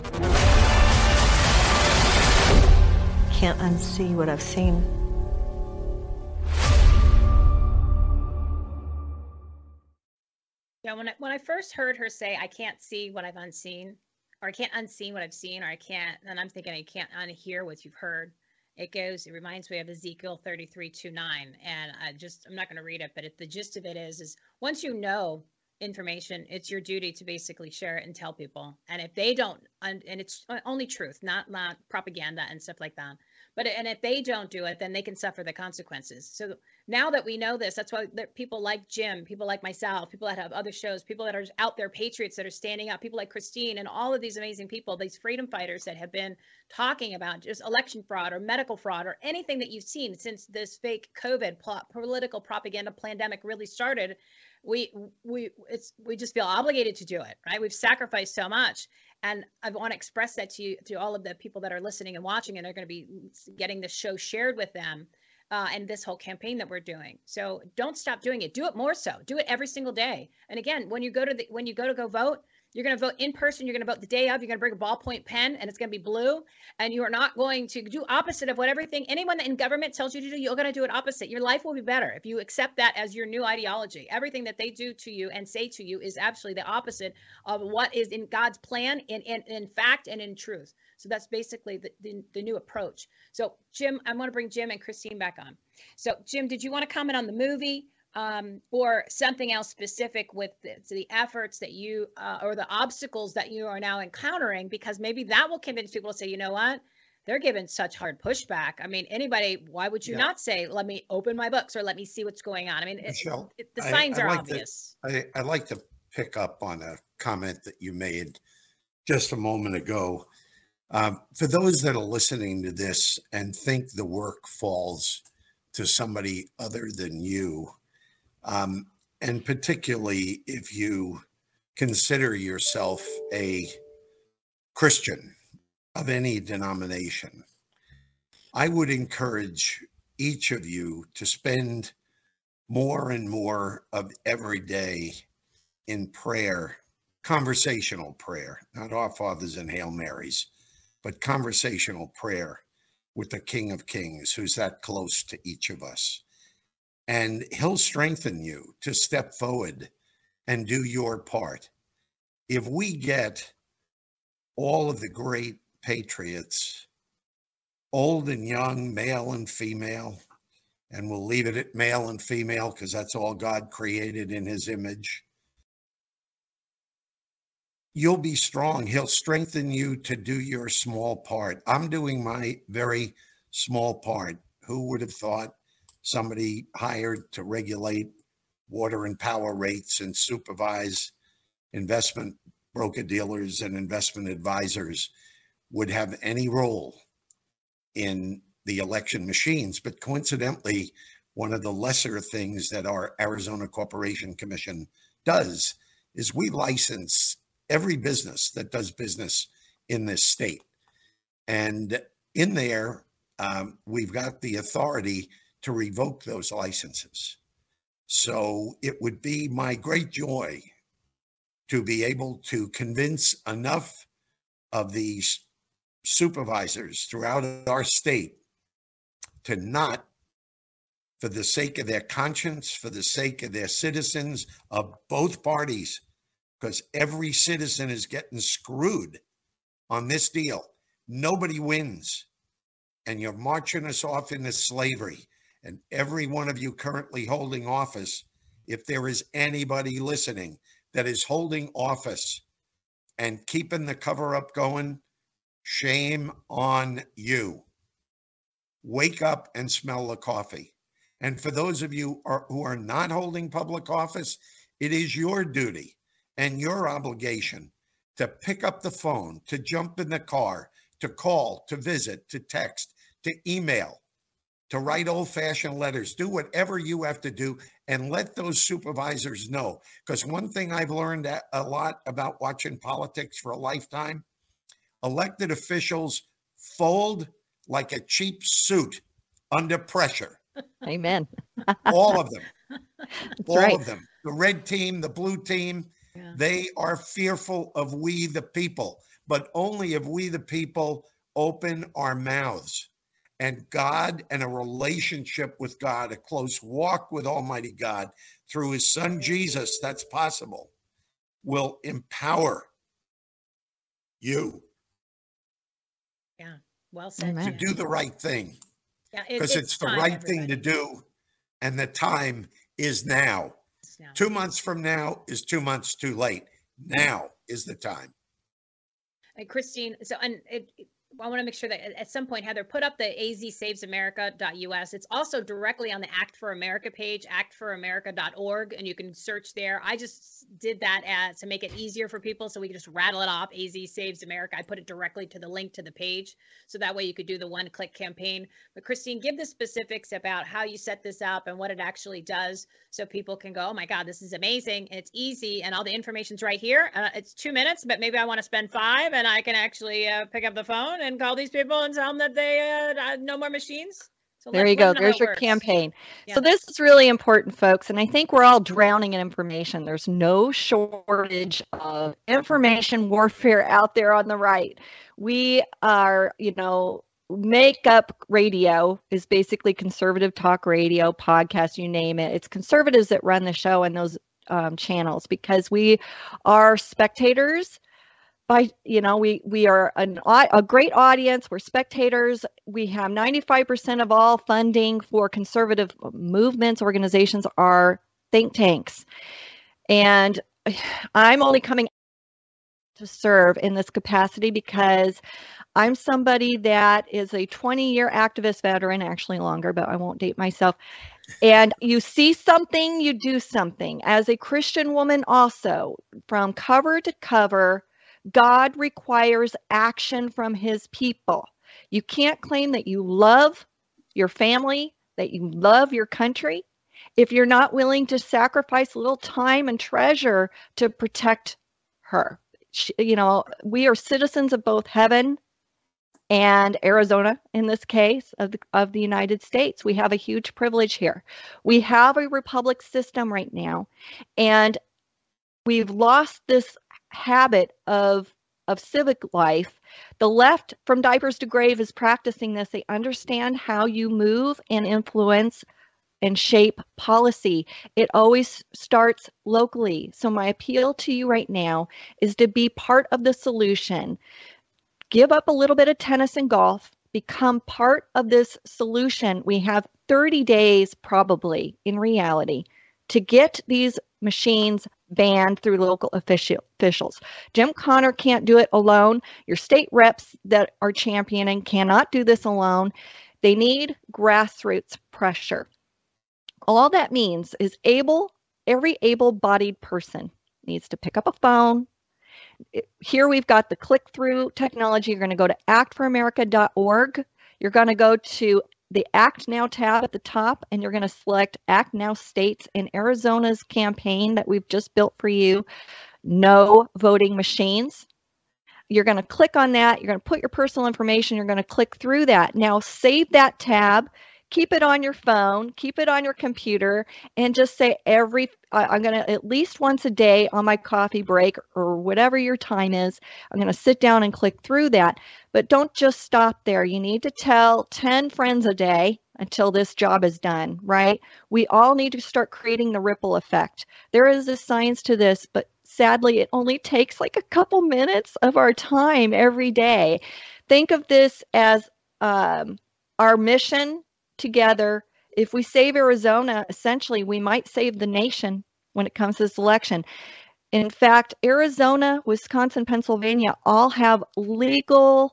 Can't unsee what I've seen.
Yeah, when I, when I first heard her say, I can't see what I've unseen, or I can't unseen what I've seen, or I can't, and I'm thinking I can't unhear what you've heard. It goes, it reminds me of Ezekiel thirty-three, two, nine. And I just, I'm not going to read it, but it, the gist of it is, is once you know information, it's your duty to basically share it and tell people. And if they don't, and, and it's only truth, not, not propaganda and stuff like that. But, and if they don't do it, then they can suffer the consequences. So now that we know this, that's why there, people like Jim, people like myself, people that have other shows, people that are out there, patriots that are standing up, people like Christine and all of these amazing people, these freedom fighters that have been talking about just election fraud or medical fraud or anything that you've seen since this fake COVID plot, political propaganda pandemic really started. We we it's we just feel obligated to do it, right? We've sacrificed so much, and I want to express that to you, to all of the people that are listening and watching, and they're going to be getting this show shared with them, uh, and this whole campaign that we're doing. So don't stop doing it. Do it more so. Do it every single day. And again, when you go to the when you go to go vote, you're going to vote in person. You're going to vote the day of. You're going to bring a ballpoint pen, and it's going to be blue. And you are not going to do opposite of what everything anyone in government tells you to do. You're going to do it opposite. Your life will be better if you accept that as your new ideology. Everything that they do to you and say to you is actually the opposite of what is in God's plan, in in, in fact, and in truth. So that's basically the, the, the new approach. So Jim, I want to bring Jim and Christine back on. So Jim, did you want to comment on the movie? Um, or something else specific with the, the efforts that you, uh, or the obstacles that you are now encountering, because maybe that will convince people to say, you know what, they're giving such hard pushback. I mean, anybody, why would you yeah. not say, let me open my books or let me see what's going on? I mean, it,
Michelle,
it, the signs I, I are
like
obvious.
To, I, I'd like to pick up on a comment that you made just a moment ago. Um, for those that are listening to this and think the work falls to somebody other than you, Um, and particularly if you consider yourself a Christian of any denomination, I would encourage each of you to spend more and more of every day in prayer, conversational prayer, not Our Fathers and Hail Marys, but conversational prayer with the King of Kings, who's that close to each of us. And he'll strengthen you to step forward and do your part. If we get all of the great patriots, old and young, male and female, and we'll leave it at male and female because that's all God created in his image, you'll be strong. He'll strengthen you to do your small part. I'm doing my very small part. Who would have thought somebody hired to regulate water and power rates and supervise investment broker-dealers and investment advisors would have any role in the election machines? But coincidentally, one of the lesser things that our Arizona Corporation Commission does is we license every business that does business in this state. And in there, um, we've got the authority to revoke those licenses. So it would be my great joy to be able to convince enough of these supervisors throughout our state to not, for the sake of their conscience, for the sake of their citizens of both parties, because every citizen is getting screwed on this deal. Nobody wins. And you're marching us off into slavery. And every one of you currently holding office, if there is anybody listening that is holding office and keeping the cover up going, shame on you. Wake up and smell the coffee. And for those of you are, who are not holding public office, it is your duty and your obligation to pick up the phone, to jump in the car, to call, to visit, to text, to email to write old-fashioned letters. Do whatever you have to do and let those supervisors know. Because one thing I've learned a, a lot about watching politics for a lifetime, elected officials fold like a cheap suit under pressure.
Amen.
All of them.
That's
All
right.
of them. The red team, the blue team,
Yeah.
they are fearful of we the people, but only if we the people open our mouths. And God and a relationship with God, a close walk with Almighty God through his son Jesus, that's possible, will empower you
Yeah. Well said.
to
Jan.
do the right thing.
Yeah, it-
Because it's, the
time,
right
everybody.
thing to do. And the time is now.
It's now.
Two months from now is two months too late. Now is the time.
And Christine, so and it, it- I want to make sure that at- at some point, Heather, put up the a z saves america dot u s. It's also directly on the Act for America page, act for america dot org, and you can search there. I just did that as, to make it easier for people, so we can just rattle it off, A Z Saves America. I put it directly to the link to the page, so that way you could do the one-click campaign. But Christine, give the specifics about how you set this up and what it actually does, so people can go, oh my God, this is amazing, and it's easy, and all the information's right here. Uh, it's two minutes, but maybe I want to spend five, and I can actually uh, pick up the phone and call these people and tell them that they uh, no more machines. So
There
let-
you
let
go.
them know how
There's
it
your
works.
campaign.
Yeah.
So this is really important, folks. And I think we're all drowning in information. There's no shortage of information warfare out there on the right. We are, you know, Makeup Radio is basically conservative talk radio, podcast, you name it. It's conservatives that run the show and those um, channels, because we are spectators. By, you know, we we are an, a great audience. We're spectators. We have ninety-five percent of all funding for conservative movements, organizations are think tanks. And I'm only coming to serve in this capacity because I'm somebody that is a twenty-year activist veteran, actually longer, but I won't date myself. And you see something, you do something. As a Christian woman also, from cover to cover, God requires action from his people. You can't claim that you love your family, that you love your country, if you're not willing to sacrifice a little time and treasure to protect her. She, you know, we are citizens of both heaven and Arizona, in this case, of the, of the United States. We have a huge privilege here. We have a republic system right now, and we've lost this habit of of civic life. The left, from diapers to grave, is practicing this. They understand how you move and influence and shape policy. It always starts locally. So my appeal to you right now is to be part of the solution. Give up a little bit of tennis and golf. Become part of this solution. We have thirty days, probably, in reality, to get these machines banned through local official, officials. Jim Connor can't do it alone. Your state reps that are championing cannot do this alone. They need grassroots pressure. All that means is able, every able-bodied person needs to pick up a phone. Here we've got the click-through technology. You're going to go to act for america dot org. You're going to go to the Act Now tab at the top, and you're going to select Act Now States in Arizona's campaign that we've just built for you. No voting machines. You're going to click on that. You're going to put your personal information. You're going to click through that. Now save that tab. Keep it on your phone. Keep it on your computer, and just say every, I'm going to at least once a day on my coffee break or whatever your time is, I'm going to sit down and click through that. But don't just stop there. You need to tell ten friends a day until this job is done, right? We all need to start creating the ripple effect. There is a science to this, but sadly, it only takes like a couple minutes of our time every day. Think of this as um, our mission together. If we save Arizona, essentially, we might save the nation when it comes to this election. In fact, Arizona, Wisconsin, Pennsylvania all have legal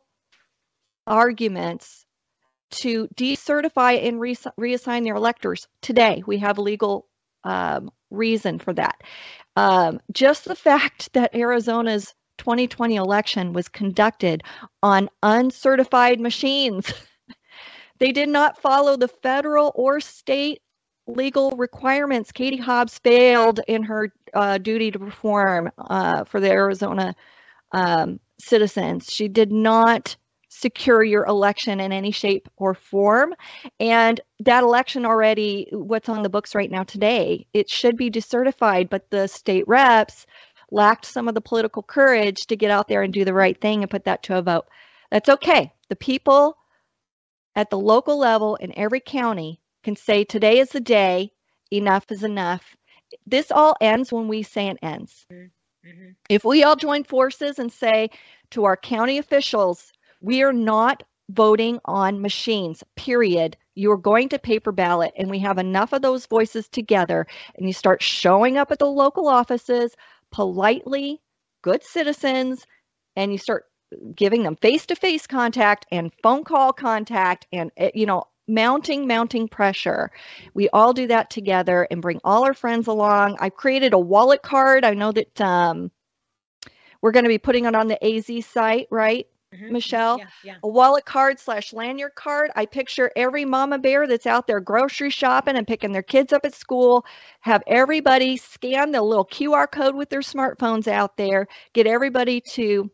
arguments to decertify and re reassign their electors today. We have legal um, reason for that. Um, just the fact that Arizona's twenty twenty election was conducted on uncertified machines, They did not follow the federal or state legal requirements. Katie Hobbs failed in her uh, duty to perform uh, for the Arizona um, citizens. She did not secure your election in any shape or form. And that election already, what's on the books right now today, it should be decertified, but the state reps lacked some of the political courage to get out there and do the right thing and put that to a vote. That's okay. The people at the local level in every county can say today is the day, enough is enough. This all ends when we say it ends. Mm-hmm. If we all join forces and say to our county officials, we are not voting on machines, period. You are going to paper ballot, and we have enough of those voices together, and you start showing up at the local offices politely, good citizens, and you start giving them face-to-face contact and phone call contact and, you know, mounting, mounting pressure. We all do that together and bring all our friends along. I've created a wallet card. I know that um, we're going to be putting it on the A Z site, right? Mm-hmm. Michelle, yeah, yeah. A wallet card slash lanyard card. I picture every mama bear that's out there grocery shopping and picking their kids up at school, have everybody scan the little Q R code with their smartphones out there, get everybody to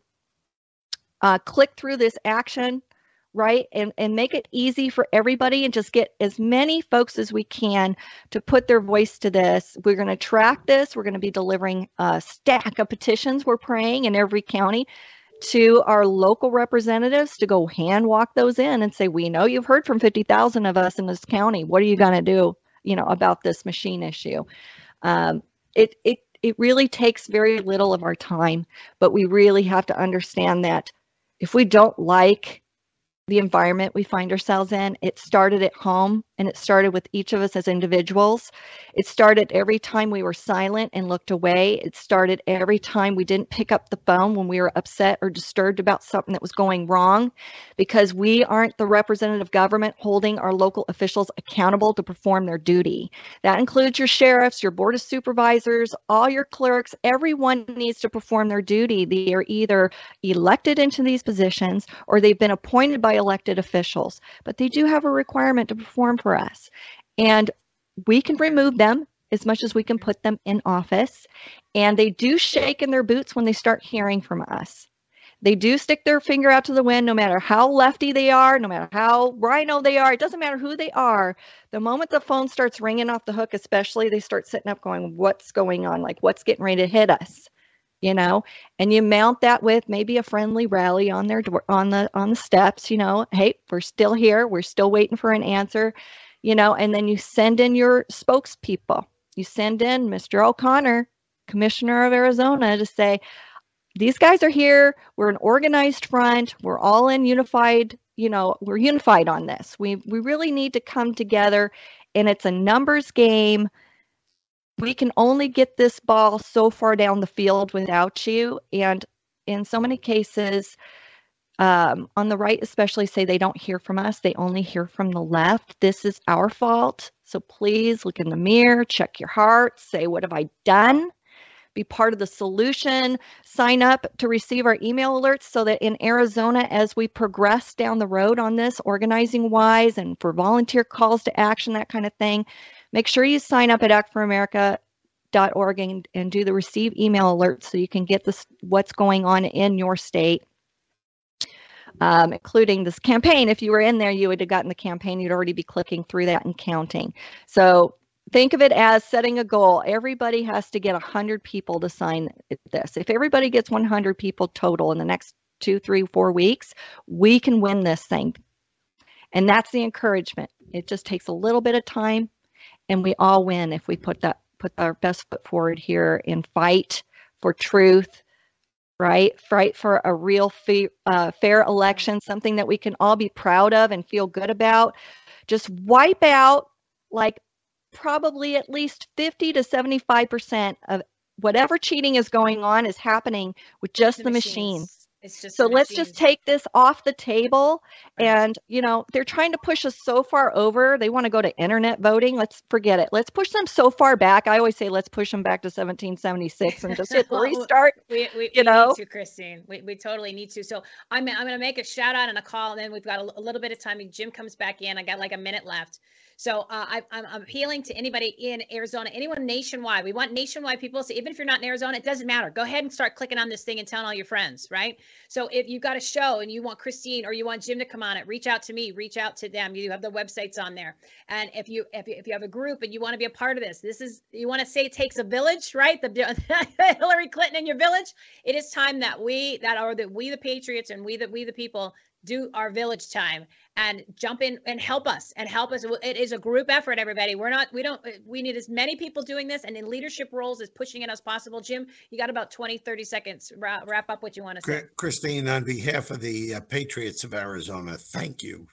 uh, click through this action, right? And, and make it easy for everybody and just get as many folks as we can to put their voice to this. We're going to track this. We're going to be delivering a stack of petitions, we're praying, in every county to our local representatives to go hand walk those in and say, we know you've heard from fifty thousand of us in this county. What are you going to do, you know, about this machine issue? Um, it, it, it really takes very little of our time, but we really have to understand that if we don't like the environment we find ourselves in, it started at home, and it started with each of us as individuals. It started every time we were silent and looked away. It started every time we didn't pick up the phone when we were upset or disturbed about something that was going wrong, because we aren't the representative government holding our local officials accountable to perform their duty. That includes your sheriffs, your board of supervisors, all your clerks. Everyone needs to perform their duty. They are either elected into these positions or they've been appointed by elected officials, but they do have a requirement to perform for us. And we can remove them as much as we can put them in office. And they do shake in their boots when they start hearing from us. They do stick their finger out to the wind, no matter how lefty they are, no matter how rhino they are. It doesn't matter who they are. The moment the phone starts ringing off the hook, especially, they start sitting up going, what's going on? Like, what's getting ready to hit us? You know, and you mount that with maybe a friendly rally on their door, on the on the steps, you know, hey, we're still here. We're still waiting for an answer, you know, and then you send in your spokespeople. You send in Mister O'Connor, Commissioner of Arizona, to say, these guys are here. We're an organized front. We're all in unified, you know, we're unified on this. We we really need to come together, and it's a numbers game. We can only get this ball so far down the field without you. And in so many cases, um, on the right especially, say they don't hear from us. They only hear from the left. This is our fault. So please look in the mirror, check your heart, say, what have I done? Be part of the solution. Sign up to receive our email alerts so that in Arizona, as we progress down the road on this, organizing wise and for volunteer calls to action, that kind of thing, make sure you sign up at act for america dot org and, and do the receive email alerts so you can get this, what's going on in your state, um, including this campaign. If you were in there, you would have gotten the campaign. You'd already be clicking through that and counting. So think of it as setting a goal. Everybody has to get one hundred people to sign this. If everybody gets one hundred people total in the next two, three, four weeks, we can win this thing. And that's the encouragement. It just takes a little bit of time. And we all win if we put that put our best foot forward here and fight for truth, right? Fight for a real fa uh, fair election, something that we can all be proud of and feel good about. Just wipe out like probably at least fifty to seventy-five percent of whatever cheating is going on is happening with just the, the machine.
It's just
so
the
let's
machines.
just take this off the table. And, you know, they're trying to push us so far over. They want to go to internet voting. Let's forget it. Let's push them so far back. I always say, let's push them back to seventeen seventy-six and just hit the restart.
We, we,
you
we
know?
need to, Christine. We, we totally need to. So I'm, I'm going to make a shout out and a call, and then we've got a, a little bit of time. Jim comes back in. I got like a minute left. So uh, I, I'm, I'm appealing to anybody in Arizona, anyone nationwide. We want nationwide people. So even if you're not in Arizona, it doesn't matter. Go ahead and start clicking on this thing and telling all your friends, right? So if you've got a show and you want Christine or you want Jim to come on it, reach out to me, reach out to them. You have the websites on there. And if you if you, if you have a group and you want to be a part of this, this is, you want to say it takes a village, right? The Hillary Clinton in your village. It is time that we, that are that we the Patriots and we the, we the people do our village time and jump in and help us and help us. It is a group effort, everybody. We're not, we don't, we need as many people doing this and in leadership roles as pushing it as possible. Jim, you got about twenty, thirty seconds. Wrap, wrap up what you want to say.
Christine, on behalf of the uh, Patriots of Arizona, thank you.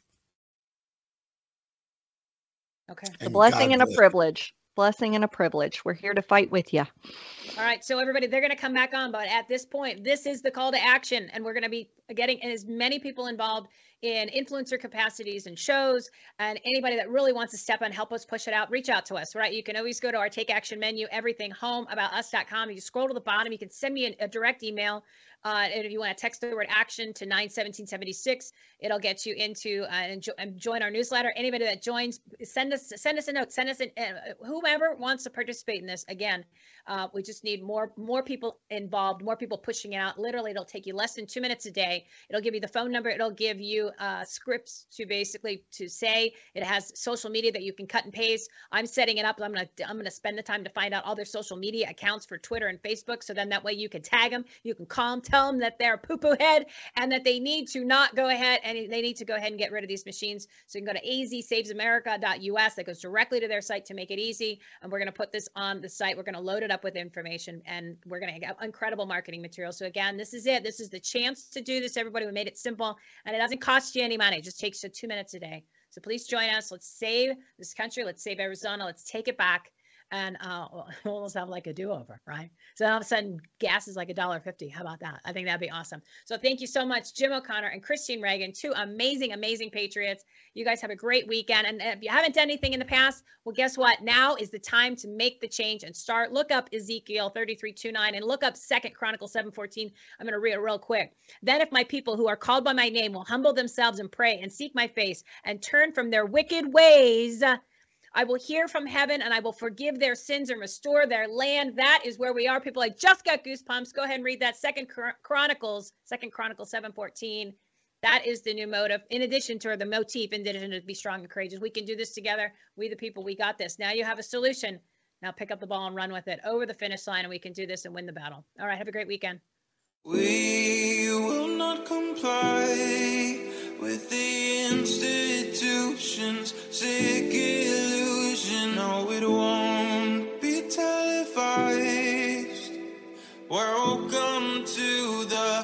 Okay.
It's a blessing and a privilege. Blessing and a privilege. We're here to fight with you.
All right. So everybody, they're going to come back on, but at this point, this is the call to action. And we're going to be getting as many people involved in influencer capacities and shows, and anybody that really wants to step in and help us push it out, reach out to us, right? You can always go to our Take Action menu, everything home about us dot com. You scroll to the bottom. You can send me a, a direct email. Uh, and if you want to text the word action to nine seventeen seventy-six, it'll get you into uh, and, jo- and join our newsletter. Anybody that joins, send us send us a note. Send us an, uh, whomever wants to participate in this. Again, uh, we just need more more people involved, more people pushing it out. Literally, it'll take you less than two minutes a day. It'll give you the phone number. It'll give you uh, scripts to basically to say. It has social media that you can cut and paste. I'm setting it up. I'm gonna I'm gonna spend the time to find out all their social media accounts for Twitter and Facebook. So then that way you can tag them. You can call them. Tell them that they're a poo-poo head and that they need to not go ahead and they need to go ahead and get rid of these machines. So you can go to a z saves america dot u s. That goes directly to their site to make it easy. And we're going to put this on the site. We're going to load it up with information and we're going to have incredible marketing material. So again, this is it. This is the chance to do this. Everybody, we made it simple and it doesn't cost you any money. It just takes you two minutes a day. So please join us. Let's save this country. Let's save Arizona. Let's take it back. And uh, we'll almost have like a do-over, right? So all of a sudden, gas is like a dollar fifty. How about that? I think that'd be awesome. So thank you so much, Jim O'Connor and Christine Reagan, two amazing, amazing Patriots. You guys have a great weekend. And if you haven't done anything in the past, well, guess what? Now is the time to make the change and start. Look up Ezekiel thirty-three twenty-nine and look up Second Chronicles seven fourteen. I'm going to read it real quick. Then if my people who are called by my name will humble themselves and pray and seek my face and turn from their wicked ways, I will hear from heaven and I will forgive their sins and restore their land. That is where we are. People, I just got goosebumps. Go ahead and read that. Second Chronicles, Second Chronicles seven fourteen. That is the new motive. In addition to the motif, in addition to be strong and courageous. We can do this together. We the people, we got this. Now you have a solution. Now pick up the ball and run with it over the finish line and we can do this and win the battle. All right. Have a great weekend.
We will not comply with the institution's sick illusion. No, it won't be televised. Welcome to the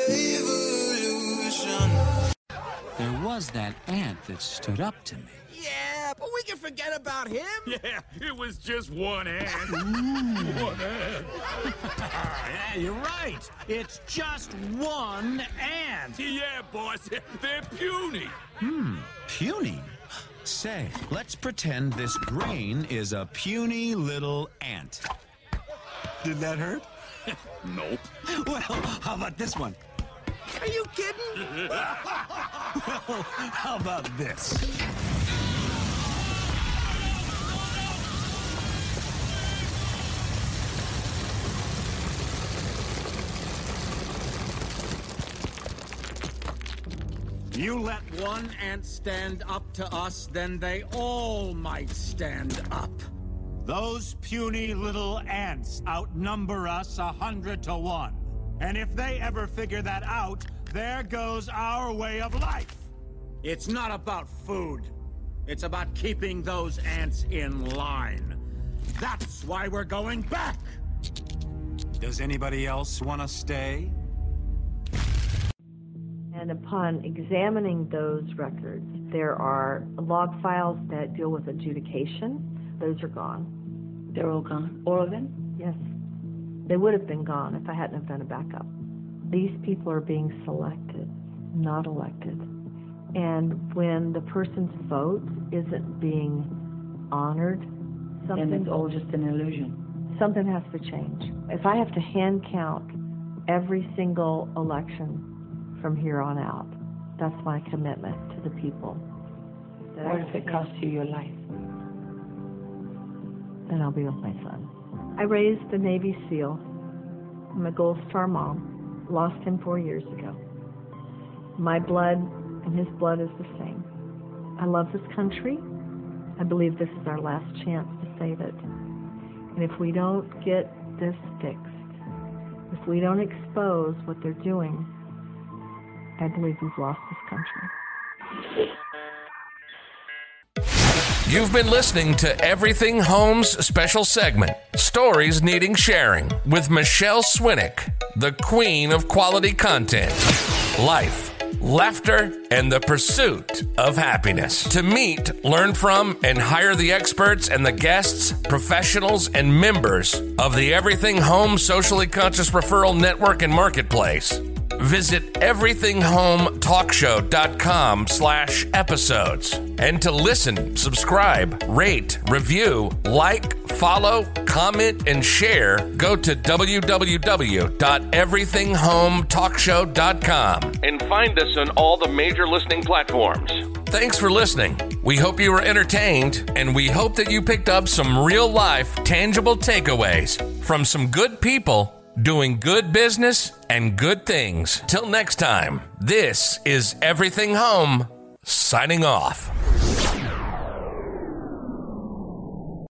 revolution.
There was that ant that stood up to me.
Yeah, but we can forget about him.
Yeah, it was just one ant. One ant.
Yeah, you're right. It's just one ant.
Yeah, boss. They're puny.
Hmm, puny? Say, let's pretend this grain is a puny little ant. Did that hurt?
Nope.
Well, how about this one?
Are you kidding?
Well, how about this? You let one ant stand up to us, then they all might stand up. Those puny little ants outnumber us a hundred to one. And if they ever figure that out, there goes our way of life. It's not about food. It's about keeping those ants in line. That's why we're going back. Does anybody else want to stay?
And upon examining those records, there are log files that deal with adjudication. Those are gone.
They're all gone? All of them?
Yes. They would have been gone if I hadn't have done a backup. These people are being selected, not elected. And when the person's vote isn't being honored, something,
And it's all just an illusion.
something has to change. If I have to hand count every single election from here on out, that's my commitment to the people. That
What
I
if it
can't-
costs you your life?
Then I'll be with my son. I raised a Navy SEAL. I'm a Gold Star mom. Lost him four years ago. My blood and his blood is the same. I love this country. I believe this is our last chance to save it. And if we don't get this fixed, if we don't expose what they're doing, I believe we've lost this country.
You've been listening to Everything Homes special segment, Stories Needing Sharing, with Michelle Swinick, the queen of quality content. Life, laughter, and the pursuit of happiness. To meet, learn from, and hire the experts and the guests, professionals, and members of the Everything Home Socially Conscious Referral Network and Marketplace, visit everything home talk show dot com slash episodes. And to listen, subscribe, rate, review, like, follow, comment, and share, go to w w w dot everything home talk show dot com and find us on all the major listening platforms. Thanks for listening. We hope you were entertained, and we hope that you picked up some real-life, tangible takeaways from some good people doing good business and good things. Till next time, this is Everything Home, signing off.